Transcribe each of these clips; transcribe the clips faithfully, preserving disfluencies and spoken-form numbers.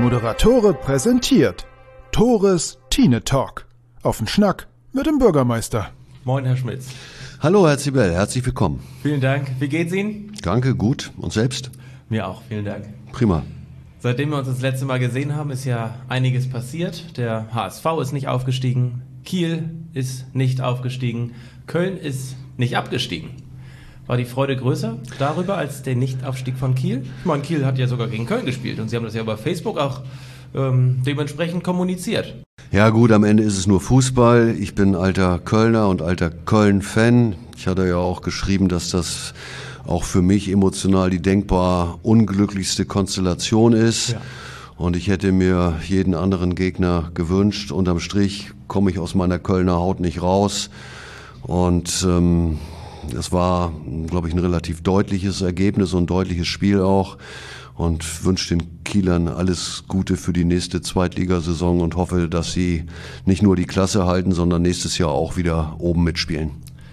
Moderatore präsentiert Tores Tine Talk. Auf den Schnack mit dem Bürgermeister. Moin, Herr Schmitz. Hallo, Herr Zibel, herzlich willkommen. Vielen Dank. Wie geht's Ihnen? Danke, gut. Und selbst? Mir auch, vielen Dank. Prima. Seitdem wir uns das letzte Mal gesehen haben, ist ja einiges passiert. Der H S V ist nicht aufgestiegen, Kiel ist nicht aufgestiegen, Köln ist nicht abgestiegen. War die Freude größer darüber als der Nichtaufstieg von Kiel? Ich meine, Kiel hat ja sogar gegen Köln gespielt und Sie haben das ja über Facebook auch ähm, dementsprechend kommuniziert. Ja gut, am Ende ist es nur Fußball. Ich bin alter Kölner und alter Köln-Fan. Ich hatte ja auch geschrieben, dass das auch für mich emotional die denkbar unglücklichste Konstellation ist. Ja. Und ich hätte mir jeden anderen Gegner gewünscht. Unterm Strich komme ich aus meiner Kölner Haut nicht raus. Und ähm, das war, glaube ich, ein relativ deutliches Ergebnis und ein deutliches Spiel auch. Und wünsche den Kielern alles Gute für die nächste Zweitligasaison und hoffe, dass sie nicht nur die Klasse halten, sondern nächstes Jahr auch wieder oben mitspielen.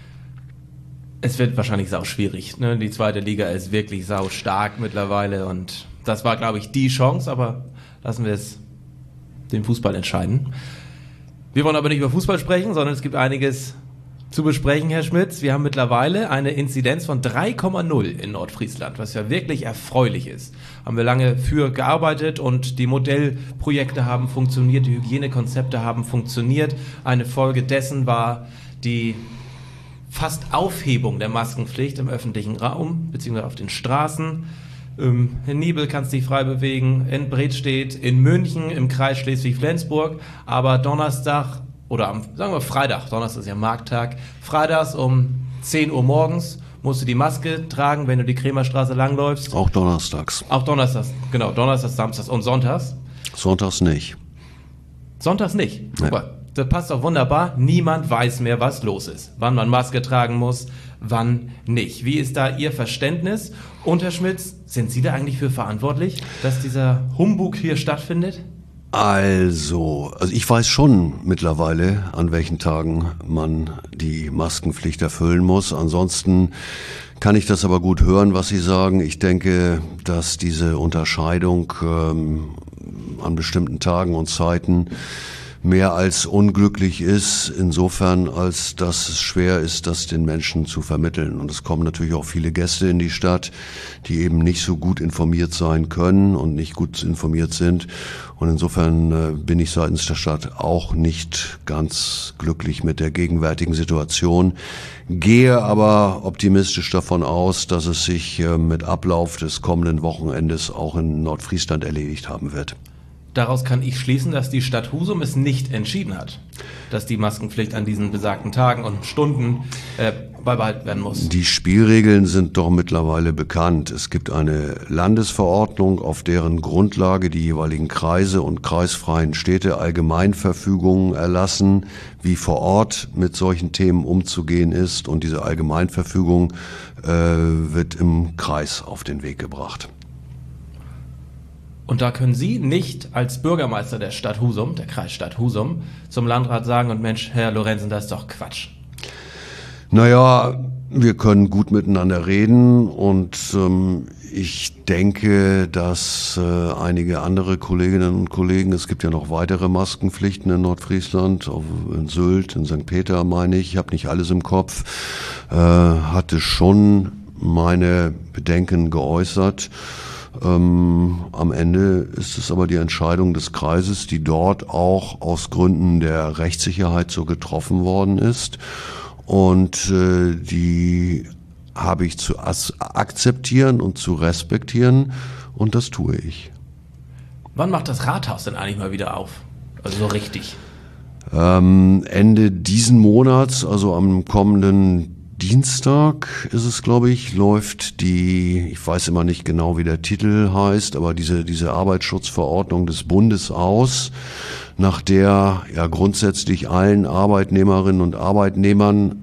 Es wird wahrscheinlich sau schwierig, ne? Die zweite Liga ist wirklich sau stark mittlerweile und das war, glaube ich, die Chance, aber lassen wir es den Fußball entscheiden. Wir wollen aber nicht über Fußball sprechen, sondern es gibt einiges zu besprechen, Herr Schmitz. Wir haben mittlerweile eine Inzidenz von drei Komma null in Nordfriesland, was ja wirklich erfreulich ist. Haben wir lange für gearbeitet und die Modellprojekte haben funktioniert, die Hygienekonzepte haben funktioniert. Eine Folge dessen war die fast Aufhebung der Maskenpflicht im öffentlichen Raum, beziehungsweise auf den Straßen. Ähm, in Nibel kannst du dich frei bewegen, in Bredstedt, in München, im Kreis Schleswig-Flensburg, aber Donnerstag oder am, sagen wir Freitag, Donnerstag ist ja Markttag, freitags um zehn Uhr morgens musst du die Maske tragen, wenn du die Kremerstraße langläufst. Auch donnerstags. Auch donnerstags, genau, donnerstags, samstags und sonntags. Sonntags nicht. Sonntags nicht? Nee. Super. Das passt doch wunderbar. Niemand weiß mehr, was los ist. Wann man Maske tragen muss, wann nicht. Wie ist da Ihr Verständnis? Und Herr Schmitz, sind Sie da eigentlich für verantwortlich, dass dieser Humbug hier stattfindet? Also, also ich weiß schon mittlerweile, an welchen Tagen man die Maskenpflicht erfüllen muss. Ansonsten kann ich das aber gut hören, was Sie sagen. Ich denke, dass diese Unterscheidung ähm, an bestimmten Tagen und Zeiten mehr als unglücklich ist, insofern als dass es schwer ist, das den Menschen zu vermitteln. Und es kommen natürlich auch viele Gäste in die Stadt, die eben nicht so gut informiert sein können und nicht gut informiert sind. Und insofern äh, bin ich seitens der Stadt auch nicht ganz glücklich mit der gegenwärtigen Situation, gehe aber optimistisch davon aus, dass es sich äh, mit Ablauf des kommenden Wochenendes auch in Nordfriesland erledigt haben wird. Daraus kann ich schließen, dass die Stadt Husum es nicht entschieden hat, dass die Maskenpflicht an diesen besagten Tagen und Stunden äh, beibehalten werden muss. Die Spielregeln sind doch mittlerweile bekannt. Es gibt eine Landesverordnung, auf deren Grundlage die jeweiligen Kreise und kreisfreien Städte Allgemeinverfügungen erlassen, wie vor Ort mit solchen Themen umzugehen ist. Und diese Allgemeinverfügung äh, wird im Kreis auf den Weg gebracht. Und da können Sie nicht als Bürgermeister der Stadt Husum, der Kreisstadt Husum, zum Landrat sagen und Mensch, Herr Lorenzen, das ist doch Quatsch. Naja, wir können gut miteinander reden und ähm, ich denke, dass äh, einige andere Kolleginnen und Kollegen, es gibt ja noch weitere Maskenpflichten in Nordfriesland, auf, in Sylt, in Sankt Peter meine ich, ich habe nicht alles im Kopf, äh, hatte schon meine Bedenken geäußert. Ähm, am Ende ist es aber die Entscheidung des Kreises, die dort auch aus Gründen der Rechtssicherheit so getroffen worden ist. Und äh, die habe ich zu akzeptieren und zu respektieren und das tue ich. Wann macht das Rathaus denn eigentlich mal wieder auf? Also so richtig? Ähm, Ende diesen Monats, also am kommenden Dienstag ist es, glaube ich, läuft die, ich weiß immer nicht genau, wie der Titel heißt, aber diese, diese Arbeitsschutzverordnung des Bundes aus, nach der ja grundsätzlich allen Arbeitnehmerinnen und Arbeitnehmern,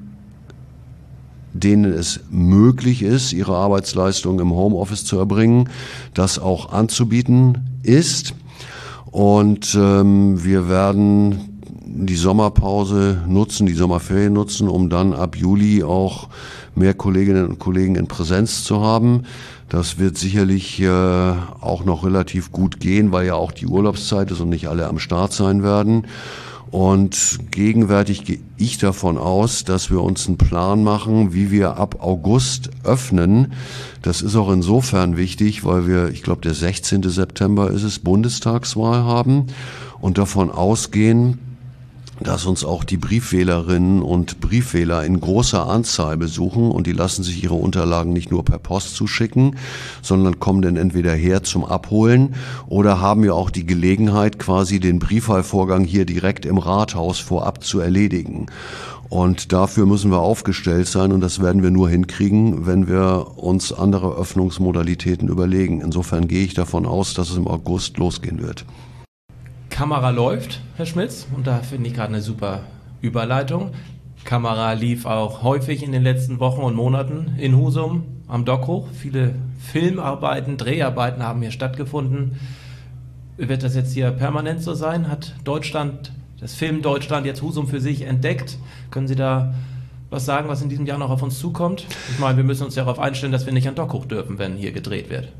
denen es möglich ist, ihre Arbeitsleistung im Homeoffice zu erbringen, das auch anzubieten ist. Und ähm, wir werden die Sommerpause nutzen, die Sommerferien nutzen, um dann ab Juli auch mehr Kolleginnen und Kollegen in Präsenz zu haben. Das wird sicherlich äh, auch noch relativ gut gehen, weil ja auch die Urlaubszeit ist und nicht alle am Start sein werden. Und gegenwärtig gehe ich davon aus, dass wir uns einen Plan machen, wie wir ab August öffnen. Das ist auch insofern wichtig, weil wir, ich glaube, der sechzehnten September ist es, Bundestagswahl haben und davon ausgehen, dass uns auch die Briefwählerinnen und Briefwähler in großer Anzahl besuchen und die lassen sich ihre Unterlagen nicht nur per Post zuschicken, sondern kommen dann entweder her zum Abholen oder haben ja auch die Gelegenheit, quasi den Briefwahlvorgang hier direkt im Rathaus vorab zu erledigen. Und dafür müssen wir aufgestellt sein und das werden wir nur hinkriegen, wenn wir uns andere Öffnungsmodalitäten überlegen. Insofern gehe ich davon aus, dass es im August losgehen wird. Kamera läuft, Herr Schmitz, und da finde ich gerade eine super Überleitung. Kamera lief auch häufig in den letzten Wochen und Monaten in Husum am Dockhoch. Viele Filmarbeiten, Dreharbeiten haben hier stattgefunden. Wird das jetzt hier permanent so sein? Hat Deutschland, das Film Deutschland jetzt Husum für sich entdeckt? Können Sie da was sagen, was in diesem Jahr noch auf uns zukommt? Ich meine, wir müssen uns darauf einstellen, dass wir nicht an Dockhoch dürfen, wenn hier gedreht wird.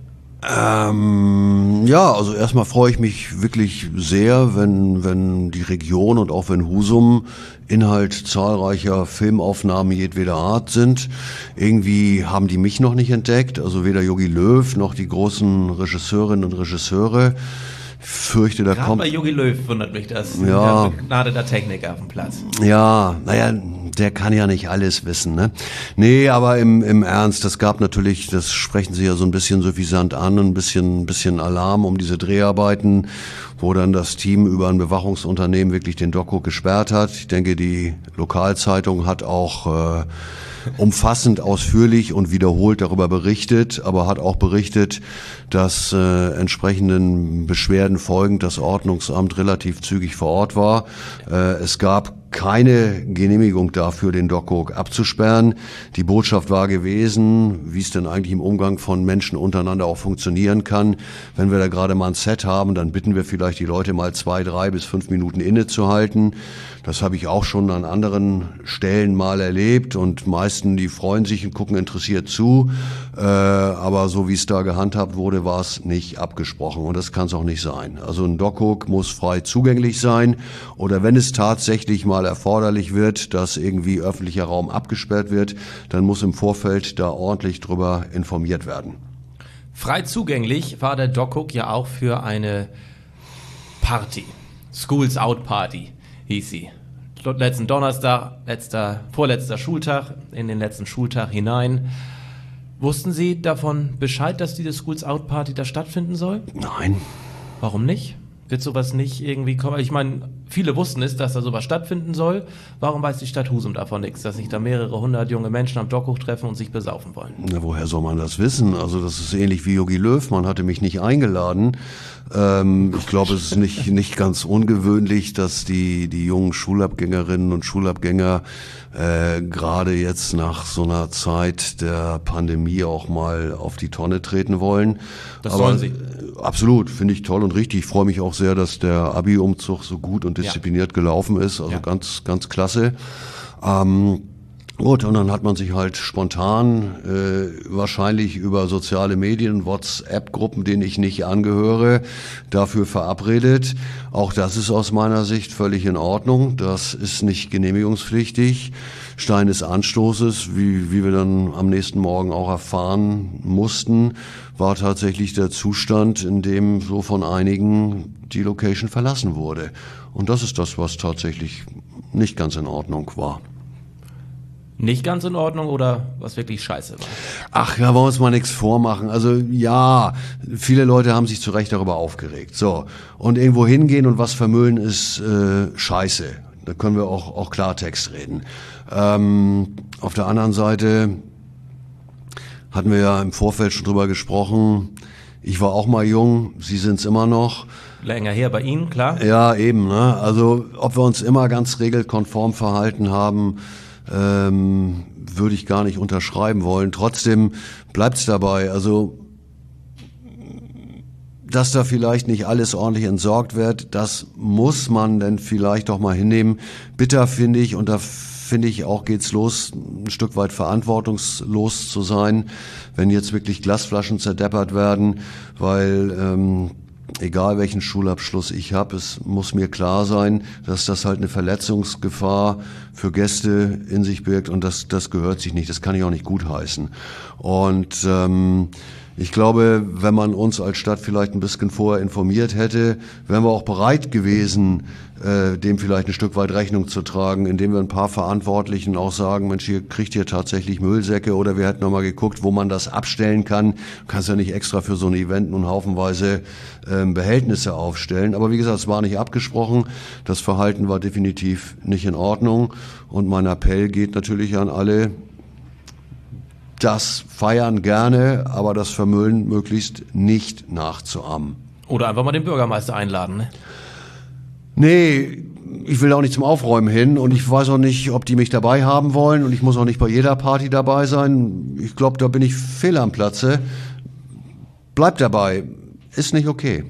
Ähm, ja, also erstmal freue ich mich wirklich sehr, wenn, wenn die Region und auch wenn Husum Inhalt zahlreicher Filmaufnahmen jedweder Art sind. Irgendwie haben die mich noch nicht entdeckt, also weder Jogi Löw noch die großen Regisseurinnen und Regisseure. Ich fürchte, da Gerade kommt... bei Jogi Löw wundert mich das. Ja. Der begnadeter Techniker auf dem Platz. Ja, naja, der kann ja nicht alles wissen, ne? Nee, aber im, im Ernst, das gab natürlich, das sprechen Sie ja so ein bisschen suffisant an, ein bisschen, ein bisschen Alarm um diese Dreharbeiten, wo dann das Team über ein Bewachungsunternehmen wirklich den Dockhoch gesperrt hat. Ich denke, die Lokalzeitung hat auch äh, umfassend, ausführlich und wiederholt darüber berichtet, aber hat auch berichtet, dass äh, entsprechenden Beschwerden folgend das Ordnungsamt relativ zügig vor Ort war. Äh, es gab keine Genehmigung dafür, den Dockhoch abzusperren. Die Botschaft war gewesen, wie es denn eigentlich im Umgang von Menschen untereinander auch funktionieren kann. Wenn wir da gerade mal ein Set haben, dann bitten wir vielleicht die Leute mal zwei, drei bis fünf Minuten innezuhalten. Das habe ich auch schon an anderen Stellen mal erlebt und meisten, die freuen sich und gucken interessiert zu. Äh, aber so wie es da gehandhabt wurde, war es nicht abgesprochen und das kann es auch nicht sein. Also ein Dockhoch muss frei zugänglich sein oder wenn es tatsächlich mal erforderlich wird, dass irgendwie öffentlicher Raum abgesperrt wird, dann muss im Vorfeld da ordentlich drüber informiert werden. Frei zugänglich war der Dockhoch ja auch für eine Party. Schools Out Party hieß sie. Letzten Donnerstag, letzter, vorletzter Schultag, in den letzten Schultag hinein. Wussten Sie davon Bescheid, dass diese Schools Out Party da stattfinden soll? Nein. Warum nicht? Wird sowas nicht irgendwie kommen? Ich meine, viele wussten es, dass da sowas stattfinden soll. Warum weiß die Stadt Husum davon nichts, dass sich da mehrere hundert junge Menschen am Dockhoch treffen und sich besaufen wollen? Na, woher soll man das wissen? Also das ist ähnlich wie Jogi Löw. Man hatte mich nicht eingeladen. Ähm, ich glaube, es ist nicht nicht ganz ungewöhnlich, dass die die jungen Schulabgängerinnen und Schulabgänger äh, gerade jetzt nach so einer Zeit der Pandemie auch mal auf die Tonne treten wollen. Das Aber, sollen sie. Absolut, finde ich toll und richtig. Ich freue mich auch sehr, dass der Abi-Umzug so gut und diszipliniert ja. gelaufen ist. Also ja. ganz, ganz klasse. Ähm, gut, und dann hat man sich halt spontan, äh, wahrscheinlich über soziale Medien, WhatsApp-Gruppen, denen ich nicht angehöre, dafür verabredet. Auch das ist aus meiner Sicht völlig in Ordnung. Das ist nicht genehmigungspflichtig. Stein des Anstoßes, wie, wie wir dann am nächsten Morgen auch erfahren mussten, war tatsächlich der Zustand, in dem so von einigen die Location verlassen wurde. Und das ist das, was tatsächlich nicht ganz in Ordnung war. Nicht ganz in Ordnung oder was wirklich scheiße war? Ach, da wollen wir uns mal nichts vormachen. Also ja, viele Leute haben sich zu Recht darüber aufgeregt. So, und irgendwo hingehen und was vermüllen ist äh, scheiße. Da können wir auch, auch Klartext reden. Ähm, auf der anderen Seite hatten wir ja im Vorfeld schon drüber gesprochen. Ich war auch mal jung, Sie sind's immer noch. Länger her bei Ihnen, klar. Ja, eben. Ne? Also ob wir uns immer ganz regelkonform verhalten haben, ähm, würde ich gar nicht unterschreiben wollen. Trotzdem bleibt's dabei. Also dass da vielleicht nicht alles ordentlich entsorgt wird, das muss man denn vielleicht doch mal hinnehmen. Bitter finde ich, und da finde ich auch geht's los, ein Stück weit verantwortungslos zu sein, wenn jetzt wirklich Glasflaschen zerdeppert werden, weil ähm, egal welchen Schulabschluss ich habe, es muss mir klar sein, dass das halt eine Verletzungsgefahr für Gäste in sich birgt, und das, das gehört sich nicht, das kann ich auch nicht gutheißen. Und ähm, ich glaube, wenn man uns als Stadt vielleicht ein bisschen vorher informiert hätte, wären wir auch bereit gewesen, äh, dem vielleicht ein Stück weit Rechnung zu tragen, indem wir ein paar Verantwortlichen auch sagen, Mensch, hier kriegt ihr tatsächlich Müllsäcke, oder wir hätten nochmal geguckt, wo man das abstellen kann. Du kannst ja nicht extra für so ein Event nun haufenweise äh, Behältnisse aufstellen. Aber wie gesagt, es war nicht abgesprochen. Das Verhalten war definitiv nicht in Ordnung. Und mein Appell geht natürlich an alle: Das Feiern gerne, aber das Vermüllen möglichst nicht nachzuahmen. Oder einfach mal den Bürgermeister einladen, ne? Nee, ich will auch nicht zum Aufräumen hin, und ich weiß auch nicht, ob die mich dabei haben wollen, und ich muss auch nicht bei jeder Party dabei sein. Ich glaube, da bin ich fehl am Platze. Bleibt dabei, ist nicht okay.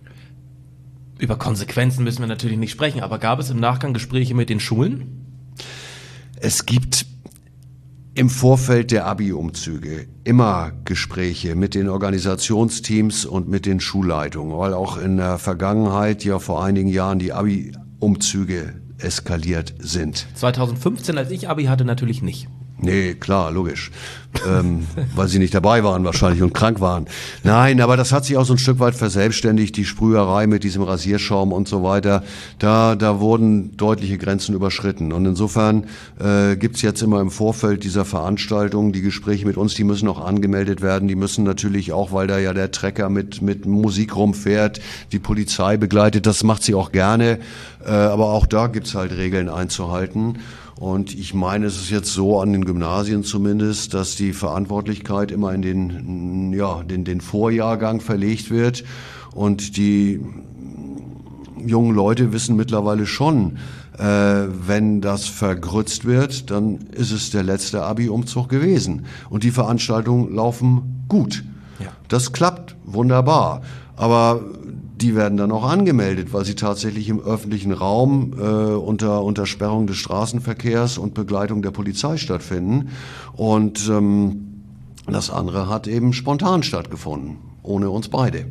Über Konsequenzen müssen wir natürlich nicht sprechen, aber gab es im Nachgang Gespräche mit den Schulen? Es gibt im Vorfeld der Abi-Umzüge immer Gespräche mit den Organisationsteams und mit den Schulleitungen, weil auch in der Vergangenheit ja vor einigen Jahren die Abi-Umzüge eskaliert sind. zweitausendfünfzehn, als ich Abi hatte, natürlich nicht. Nee, klar, logisch. ähm, weil sie nicht dabei waren wahrscheinlich und krank waren. Nein, aber das hat sich auch so ein Stück weit verselbstständigt, die Sprüherei mit diesem Rasierschaum und so weiter. Da, da wurden deutliche Grenzen überschritten. Und insofern äh, gibt's jetzt immer im Vorfeld dieser Veranstaltung die Gespräche mit uns, die müssen auch angemeldet werden. Die müssen natürlich auch, weil da ja der Trecker mit, mit Musik rumfährt, die Polizei begleitet, das macht sie auch gerne. Äh, aber auch da gibt's halt Regeln einzuhalten. Und ich meine, es ist jetzt so an den Gymnasien zumindest, dass die Verantwortlichkeit immer in den, ja, den, den Vorjahrgang verlegt wird. Und die jungen Leute wissen mittlerweile schon, äh, wenn das vergrützt wird, dann ist es der letzte Abi-Umzug gewesen. Und die Veranstaltungen laufen gut. Ja. Das klappt wunderbar. Aber die werden dann auch angemeldet, weil sie tatsächlich im öffentlichen Raum äh, unter, unter Sperrung des Straßenverkehrs und Begleitung der Polizei stattfinden. Und ähm, das andere hat eben spontan stattgefunden, ohne uns beide.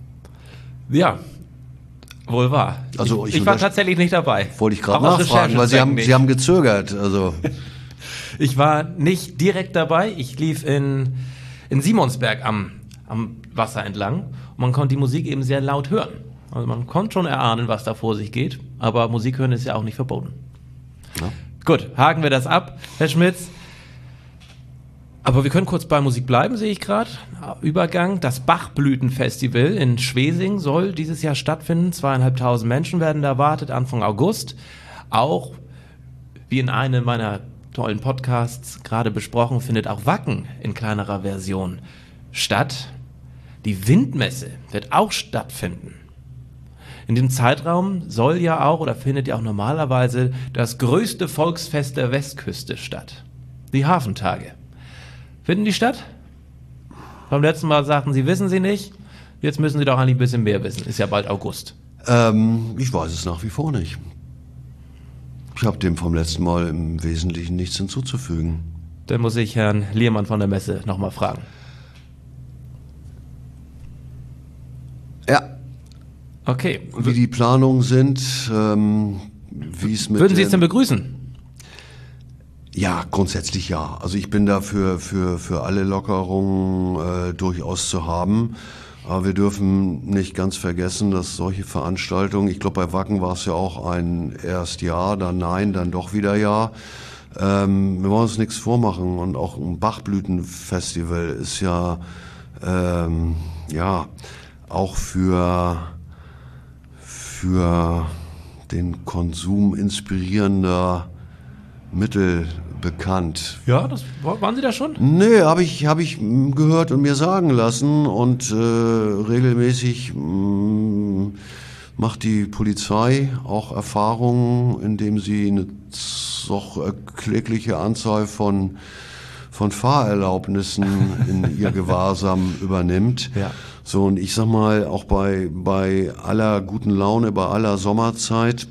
Ja, wohl wahr. Also ich, ich, ich war tatsächlich nicht dabei. Wollte ich gerade nachfragen, weil Sie haben, Sie haben gezögert. Also ich war nicht direkt dabei. Ich lief in, in Simonsberg am, am Wasser entlang. Und man konnte die Musik eben sehr laut hören. Also man konnte schon erahnen, was da vor sich geht. Aber Musik hören ist ja auch nicht verboten. Ja. Gut, haken wir das ab, Herr Schmitz. Aber wir können kurz bei Musik bleiben, sehe ich gerade. Übergang. Das Bachblütenfestival in Schwesing soll dieses Jahr stattfinden. Zweieinhalbtausend Menschen werden da erwartet, Anfang August. Auch, wie in einem meiner tollen Podcasts gerade besprochen, findet auch Wacken in kleinerer Version statt. Die Windmesse wird auch stattfinden. In dem Zeitraum soll ja auch oder findet ja auch normalerweise das größte Volksfest der Westküste statt. Die Hafentage. Finden die statt? Beim letzten Mal sagten Sie, wissen Sie nicht. Jetzt müssen Sie doch eigentlich ein bisschen mehr wissen. Ist ja bald August. Ähm, ich weiß es nach wie vor nicht. Ich habe dem vom letzten Mal im Wesentlichen nichts hinzuzufügen. Dann muss ich Herrn Liermann von der Messe nochmal fragen. Ja. Okay. Wie die Planungen sind, ähm, wie es mit Würden Sie es denn begrüßen? Ja, grundsätzlich ja. Also ich bin dafür für für alle Lockerungen äh, durchaus zu haben. Aber wir dürfen nicht ganz vergessen, dass solche Veranstaltungen, ich glaube bei Wacken war es ja auch ein erst ja, dann nein, dann doch wieder ja. Ähm, wir wollen uns nichts vormachen, und auch ein Bachblütenfestival ist ja ähm, ja auch für für den Konsum inspirierender Mittel bekannt. Ja, das waren Sie da schon? Nee, habe ich habe ich gehört und mir sagen lassen, und äh, regelmäßig mh, macht die Polizei auch Erfahrungen, indem sie eine doch erklägliche Anzahl von von Fahrerlaubnissen in ihr Gewahrsam übernimmt. Ja. So, und ich sag mal, auch bei, bei aller guten Laune, bei aller Sommerzeit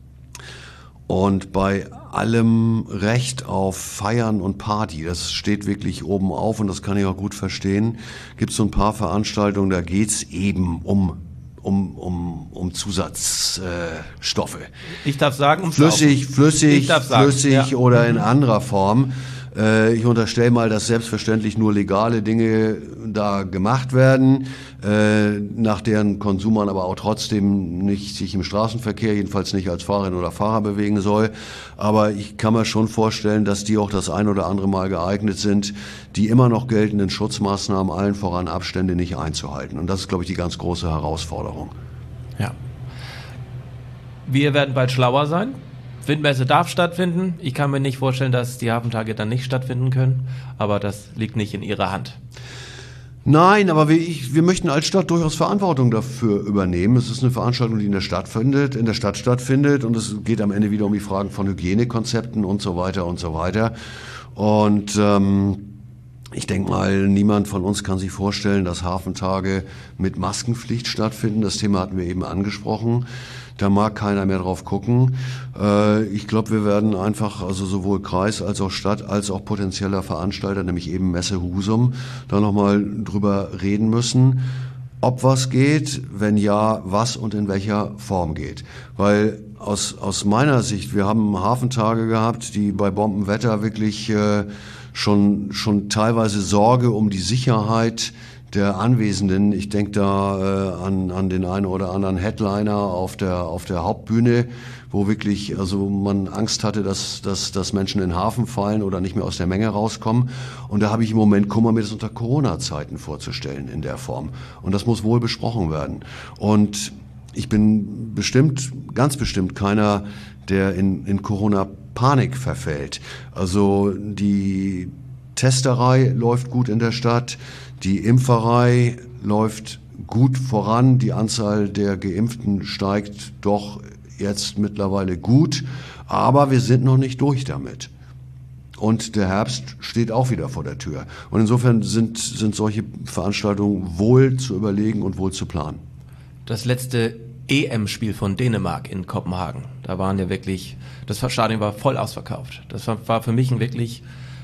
und bei allem Recht auf Feiern und Party, das steht wirklich oben auf und das kann ich auch gut verstehen, gibt es so ein paar Veranstaltungen, da geht's eben um um um um Zusatzstoffe. Äh, Stoffe. Ich darf sagen, um flüssig, flüssig, ich darf sagen, flüssig ja. oder in anderer Form. Äh, ich unterstelle mal, dass selbstverständlich nur legale Dinge da gemacht werden, äh, nach deren Konsum man aber auch trotzdem nicht sich im Straßenverkehr, jedenfalls nicht als Fahrerin oder Fahrer bewegen soll. Aber ich kann mir schon vorstellen, dass die auch das ein oder andere Mal geeignet sind, die immer noch geltenden Schutzmaßnahmen, allen voran Abstände, nicht einzuhalten. Und das ist, glaube ich, die ganz große Herausforderung. Ja. Wir werden bald schlauer sein. Windmesse darf stattfinden. Ich kann mir nicht vorstellen, dass die Hafentage dann nicht stattfinden können, aber das liegt nicht in Ihrer Hand. Nein, aber wir, ich, wir möchten als Stadt durchaus Verantwortung dafür übernehmen. Es ist eine Veranstaltung, die in der Stadt findet, in der Stadt stattfindet, und es geht am Ende wieder um die Fragen von Hygienekonzepten und so weiter und so weiter. Und ähm, ich denke mal, niemand von uns kann sich vorstellen, dass Hafentage mit Maskenpflicht stattfinden. Das Thema hatten wir eben angesprochen. Da mag keiner mehr drauf gucken. Äh, ich glaube, wir werden einfach, also sowohl Kreis als auch Stadt als auch potenzieller Veranstalter, nämlich eben Messe Husum, da nochmal drüber reden müssen, ob was geht, wenn ja, was und in welcher Form geht. Weil aus, aus meiner Sicht, wir haben Hafentage gehabt, die bei Bombenwetter wirklich äh, schon, schon teilweise Sorge um die Sicherheit der Anwesenden. Ich denke da äh, an, an den einen oder anderen Headliner auf der, auf der Hauptbühne, wo wirklich, also man Angst hatte, dass, dass, dass Menschen in den Hafen fallen oder nicht mehr aus der Menge rauskommen. Und da habe ich im Moment Kummer, mir das unter Corona-Zeiten vorzustellen in der Form. Und das muss wohl besprochen werden. Und ich bin bestimmt, ganz bestimmt keiner, der in, in Corona-Panik verfällt. Also die Testerei läuft gut in der Stadt. Die Impferei läuft gut voran. Die Anzahl der Geimpften steigt doch jetzt mittlerweile gut. Aber wir sind noch nicht durch damit. Und der Herbst steht auch wieder vor der Tür. Und insofern sind, sind solche Veranstaltungen wohl zu überlegen und wohl zu planen. Das letzte E M-Spiel von Dänemark in Kopenhagen, da waren ja wirklich, das Stadion war voll ausverkauft. Das war, war für mich ein wirklich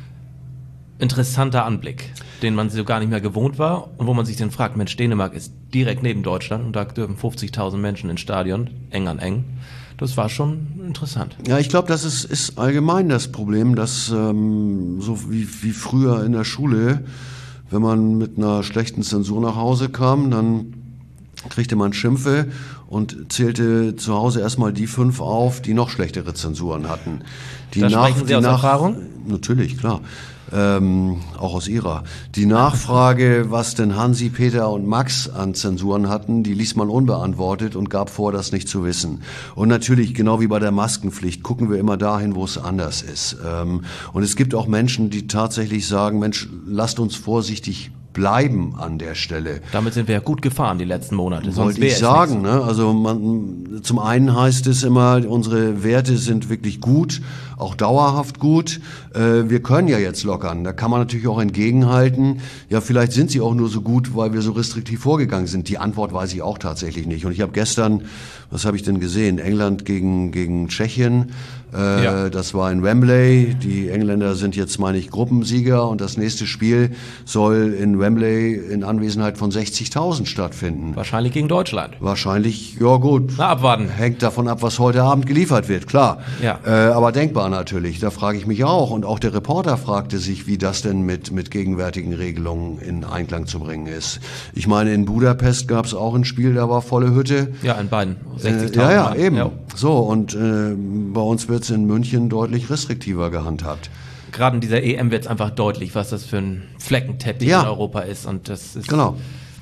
interessanter Anblick, den man so gar nicht mehr gewohnt war und wo man sich dann fragt, Mensch, Dänemark ist direkt neben Deutschland und da dürfen fünfzigtausend Menschen ins Stadion, eng an eng. Das war schon interessant. Ja, ich glaube, das ist, ist allgemein das Problem, dass ähm, so wie, wie früher in der Schule, wenn man mit einer schlechten Zensur nach Hause kam, dann kriegte man Schimpfe und zählte zu Hause erstmal die fünf auf, die noch schlechtere Zensuren hatten. Die da nach, sprechen Sie die aus nach, Erfahrung? Natürlich, klar. Ähm, auch aus ihrer. Die Nachfrage, was denn Hansi, Peter und Max an Zensuren hatten, die ließ man unbeantwortet und gab vor, das nicht zu wissen. Und natürlich, genau wie bei der Maskenpflicht, gucken wir immer dahin, wo es anders ist. Ähm, und es gibt auch Menschen, die tatsächlich sagen, Mensch, lasst uns vorsichtig bleiben an der Stelle. Damit sind wir ja gut gefahren die letzten Monate. Wollte ich sagen, ne? Also man, zum einen heißt es immer, unsere Werte sind wirklich gut, auch dauerhaft gut. Äh, wir können ja jetzt lockern. Da kann man natürlich auch entgegenhalten. Ja, vielleicht sind sie auch nur so gut, weil wir so restriktiv vorgegangen sind. Die Antwort weiß ich auch tatsächlich nicht. Und ich habe gestern, was habe ich denn gesehen? England gegen gegen Tschechien. Äh, ja. Das war in Wembley. Die Engländer sind jetzt, meine ich, Gruppensieger und das nächste Spiel soll in Wembley in Anwesenheit von sechzigtausend stattfinden. Wahrscheinlich gegen Deutschland. Wahrscheinlich, ja gut. Na, abwarten. Hängt davon ab, was heute Abend geliefert wird, klar. Ja. Äh, aber denkbar natürlich. Da frage ich mich auch. Und auch der Reporter fragte sich, wie das denn mit, mit gegenwärtigen Regelungen in Einklang zu bringen ist. Ich meine, in Budapest gab es auch ein Spiel, da war volle Hütte. Ja, in beiden. sechzigtausend. Äh, ja, ja, Mann. eben. Ja. So, und äh, bei uns wird es in München deutlich restriktiver gehandhabt. Gerade in dieser E M wird es einfach deutlich, was das für ein Fleckenteppich ja. in Europa ist. Und das ist, genau.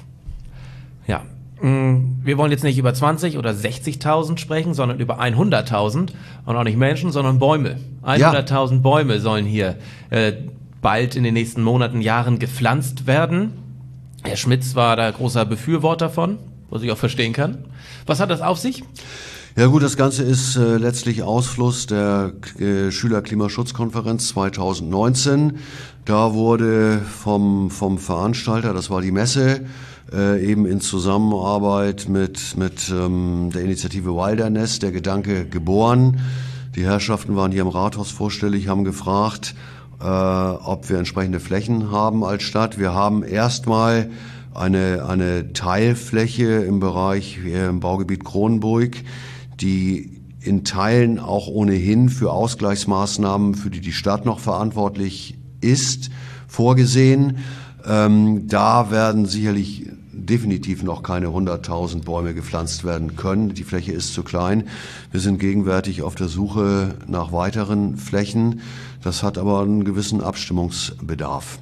Ja. Wir wollen jetzt nicht über zwanzig oder sechzigtausend sprechen, sondern über hunderttausend. Und auch nicht Menschen, sondern Bäume. hunderttausend ja. Bäume sollen hier äh, bald in den nächsten Monaten, Jahren gepflanzt werden. Herr Schmitz war da großer Befürworter von, was ich auch verstehen kann. Was hat das auf sich? Ja gut, das Ganze ist äh, letztlich Ausfluss der äh, Schülerklimaschutzkonferenz zwanzig neunzehn. Da wurde vom, vom Veranstalter, das war die Messe, äh, eben in Zusammenarbeit mit, mit ähm, der Initiative Wilderness der Gedanke geboren. Die Herrschaften waren hier im Rathaus vorstellig, haben gefragt, äh, ob wir entsprechende Flächen haben als Stadt. Wir haben erstmal eine, eine Teilfläche im Bereich äh, im Baugebiet Kronenburg, die in Teilen auch ohnehin für Ausgleichsmaßnahmen, für die die Stadt noch verantwortlich ist, vorgesehen. Ähm, da werden sicherlich definitiv noch keine hunderttausend Bäume gepflanzt werden können. Die Fläche ist zu klein. Wir sind gegenwärtig auf der Suche nach weiteren Flächen. Das hat aber einen gewissen Abstimmungsbedarf.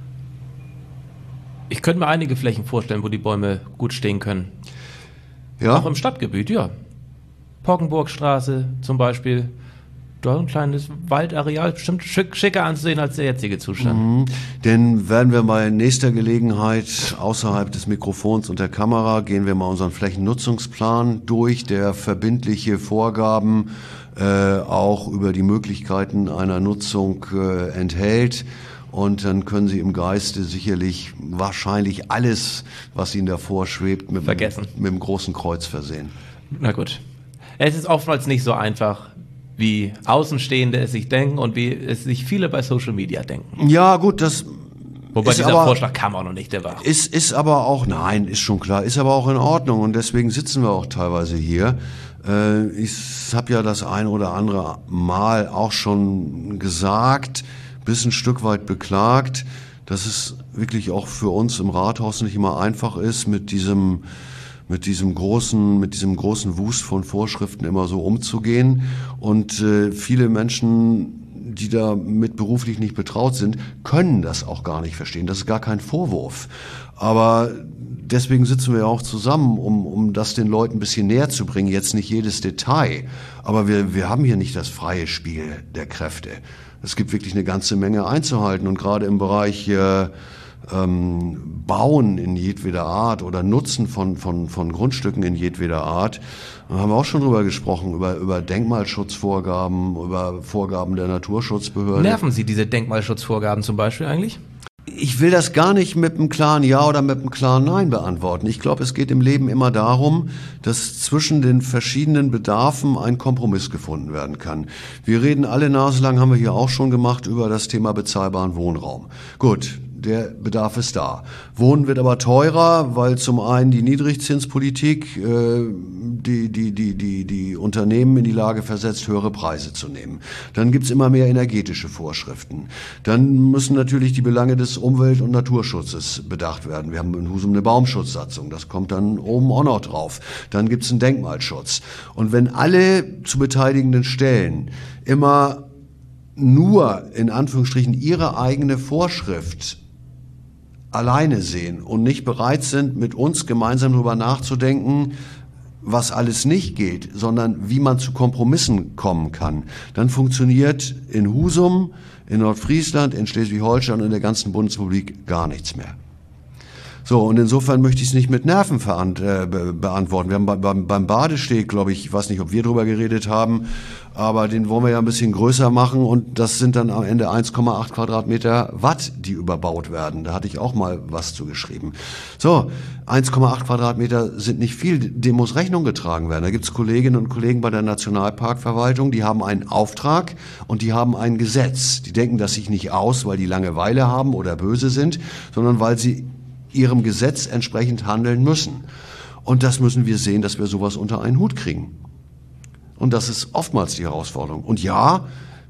Ich könnte mir einige Flächen vorstellen, wo die Bäume gut stehen können. Ja? Auch im Stadtgebiet, ja. Poggenburgstraße zum Beispiel. Da ein kleines Waldareal, bestimmt schick, schicker anzusehen als der jetzige Zustand. Mhm. Denn werden wir bei nächster Gelegenheit außerhalb des Mikrofons und der Kamera, gehen wir mal unseren Flächennutzungsplan durch, der verbindliche Vorgaben äh, auch über die Möglichkeiten einer Nutzung äh, enthält. Und dann können Sie im Geiste sicherlich wahrscheinlich alles, was Ihnen davor schwebt, mit, Vergessen. mit dem großen Kreuz versehen. Na gut. Es ist oftmals nicht so einfach, wie Außenstehende es sich denken und wie es sich viele bei Social Media denken. Ja, gut, das Wobei ist dieser aber, Vorschlag kam auch noch nicht, der war. Ist, ist aber auch, nein, ist schon klar, ist aber auch in Ordnung und deswegen sitzen wir auch teilweise hier. Äh, ich habe ja das ein oder andere Mal auch schon gesagt, bis ein Stück weit beklagt, dass es wirklich auch für uns im Rathaus nicht immer einfach ist, mit diesem mit diesem großen, mit diesem großen Wust von Vorschriften immer so umzugehen. Und äh, viele Menschen, die da mit beruflich nicht betraut sind, können das auch gar nicht verstehen. Das ist gar kein Vorwurf. Aber deswegen sitzen wir ja auch zusammen, um, um das den Leuten ein bisschen näher zu bringen. Jetzt nicht jedes Detail. Aber wir, wir haben hier nicht das freie Spiel der Kräfte. Es gibt wirklich eine ganze Menge einzuhalten. Und gerade im Bereich äh, Ähm, Bauen in jedweder Art oder Nutzen von, von, von Grundstücken in jedweder Art. Da haben wir auch schon drüber gesprochen, über, über Denkmalschutzvorgaben, über Vorgaben der Naturschutzbehörde. Nerven Sie diese Denkmalschutzvorgaben zum Beispiel eigentlich? Ich will das gar nicht mit einem klaren Ja oder mit einem klaren Nein beantworten. Ich glaube, es geht im Leben immer darum, dass zwischen den verschiedenen Bedarfen ein Kompromiss gefunden werden kann. Wir reden alle naselang, haben wir hier auch schon gemacht, über das Thema bezahlbaren Wohnraum. Gut. Der Bedarf ist da. Wohnen wird aber teurer, weil zum einen die Niedrigzinspolitik äh, die, die, die, die, die Unternehmen in die Lage versetzt, höhere Preise zu nehmen. Dann gibt's immer mehr energetische Vorschriften. Dann müssen natürlich die Belange des Umwelt- und Naturschutzes bedacht werden. Wir haben in Husum eine Baumschutzsatzung, das kommt dann oben auch noch drauf. Dann gibt's einen Denkmalschutz. Und wenn alle zu beteiligenden Stellen immer nur in Anführungsstrichen ihre eigene Vorschrift alleine sehen und nicht bereit sind, mit uns gemeinsam darüber nachzudenken, was alles nicht geht, sondern wie man zu Kompromissen kommen kann, dann funktioniert in Husum, in Nordfriesland, in Schleswig-Holstein und in der ganzen Bundesrepublik gar nichts mehr. So, und insofern möchte ich es nicht mit Nerven verant- äh, be- beantworten. Wir haben bei, beim, beim Badesteg, glaube ich, ich weiß nicht, ob wir drüber geredet haben, aber den wollen wir ja ein bisschen größer machen und das sind dann am Ende eins Komma acht Quadratmeter Watt, die überbaut werden. Da hatte ich auch mal was zu geschrieben. So, eins Komma acht Quadratmeter sind nicht viel, dem muss Rechnung getragen werden. Da gibt es Kolleginnen und Kollegen bei der Nationalparkverwaltung, die haben einen Auftrag und die haben ein Gesetz. Die denken das sich nicht aus, weil die Langeweile haben oder böse sind, sondern weil sie ihrem Gesetz entsprechend handeln müssen. Und das müssen wir sehen, dass wir sowas unter einen Hut kriegen. Und das ist oftmals die Herausforderung. Und ja,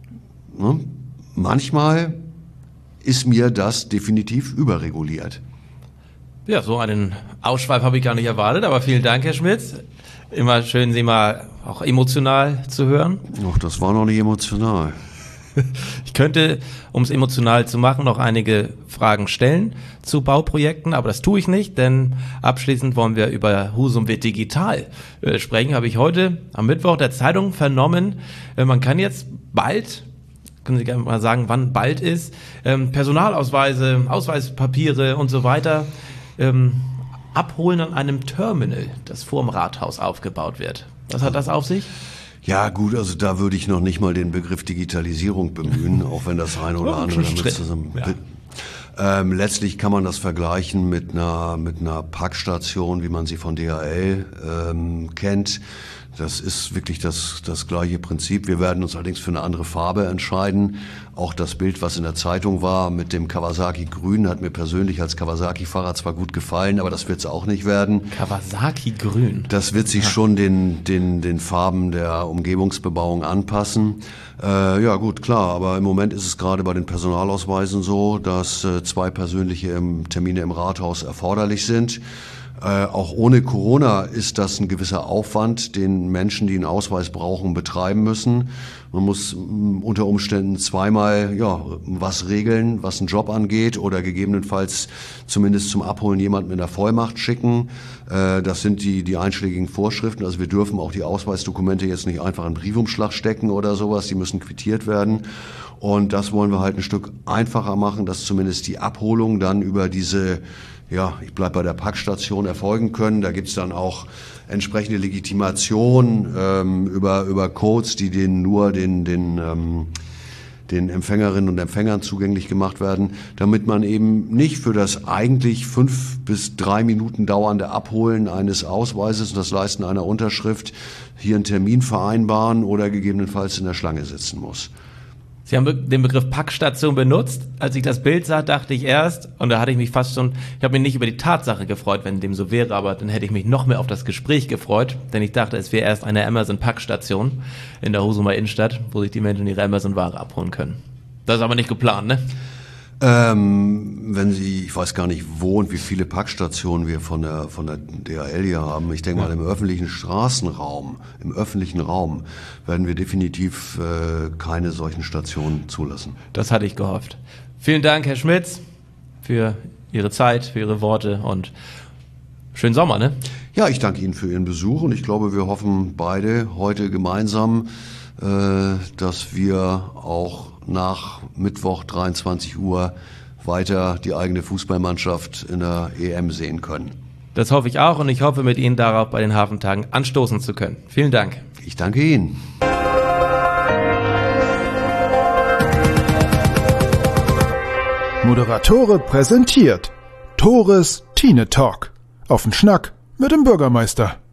ne, manchmal ist mir das definitiv überreguliert. Ja, so einen Ausschweif habe ich gar nicht erwartet, aber vielen Dank, Herr Schmitz. Immer schön, Sie mal auch emotional zu hören. Ach, das war noch nicht emotional. Ich könnte, um es emotional zu machen, noch einige Fragen stellen zu Bauprojekten, aber das tue ich nicht, denn abschließend wollen wir über Husum wird digital äh, sprechen. Habe ich heute am Mittwoch der Zeitung vernommen. Äh, man kann jetzt bald, können Sie gerne mal sagen, wann bald ist, ähm, Personalausweise, Ausweispapiere und so weiter ähm, Abholen an einem Terminal, das vorm Rathaus aufgebaut wird. Was hat das auf sich? Ja gut, also da würde ich noch nicht mal den Begriff Digitalisierung bemühen, auch wenn das eine oder andere damit zusammen... Ja. Ähm, letztlich kann man das vergleichen mit einer, mit einer Packstation, wie man sie von D H L ähm, kennt. Das ist wirklich das, das gleiche Prinzip. Wir werden uns allerdings für eine andere Farbe entscheiden. Auch das Bild, was in der Zeitung war mit dem Kawasaki Grün, hat mir persönlich als Kawasaki-Fahrer zwar gut gefallen, aber das wird es auch nicht werden. Kawasaki Grün? Das wird sich schon den, den, den Farben der Umgebungsbebauung anpassen. Äh, ja gut, klar, aber im Moment ist es gerade bei den Personalausweisen so, dass äh, zwei persönliche im, Termine im Rathaus erforderlich sind. Äh, auch ohne Corona ist das ein gewisser Aufwand, den Menschen, die einen Ausweis brauchen, betreiben müssen. Man muss m, unter Umständen zweimal ja was regeln, was einen Job angeht, oder gegebenenfalls zumindest zum Abholen jemanden mit einer Vollmacht schicken. Äh, das sind die die einschlägigen Vorschriften. Also wir dürfen auch die Ausweisdokumente jetzt nicht einfach in einen Briefumschlag stecken oder sowas. Die müssen quittiert werden. Und das wollen wir halt ein Stück einfacher machen, dass zumindest die Abholung dann über diese, ja, ich bleib bei der Packstation, erfolgen können. Da gibt's dann auch entsprechende Legitimation ähm, über über Codes, die den nur den den ähm, den Empfängerinnen und Empfängern zugänglich gemacht werden, damit man eben nicht für das eigentlich fünf bis drei Minuten dauernde Abholen eines Ausweises und das Leisten einer Unterschrift hier einen Termin vereinbaren oder gegebenenfalls in der Schlange sitzen muss. Sie haben den Begriff Packstation benutzt. Als ich das Bild sah, dachte ich erst, und da hatte ich mich fast schon, ich habe mich nicht über die Tatsache gefreut, wenn dem so wäre, aber dann hätte ich mich noch mehr auf das Gespräch gefreut, denn ich dachte, es wäre erst eine Amazon-Packstation in der Husumer Innenstadt, wo sich die Menschen ihre Amazon-Ware abholen können. Das ist aber nicht geplant, ne? Ähm, wenn Sie, ich weiß gar nicht, wo und wie viele Packstationen wir von der von der D H L hier haben. Ich denke ja. mal, im öffentlichen Straßenraum, im öffentlichen Raum werden wir definitiv äh, keine solchen Stationen zulassen. Das hatte ich gehofft. Vielen Dank, Herr Schmitz, für Ihre Zeit, für Ihre Worte und schönen Sommer, ne? Ja, ich danke Ihnen für Ihren Besuch und ich glaube, wir hoffen beide heute gemeinsam, äh, dass wir auch nach Mittwoch dreiundzwanzig Uhr weiter die eigene Fußballmannschaft in der E M sehen können. Das hoffe ich auch und ich hoffe, mit Ihnen darauf bei den Hafentagen anstoßen zu können. Vielen Dank. Ich danke Ihnen. Moderatore präsentiert Tores Tine Talk. Auf den Schnack mit dem Bürgermeister.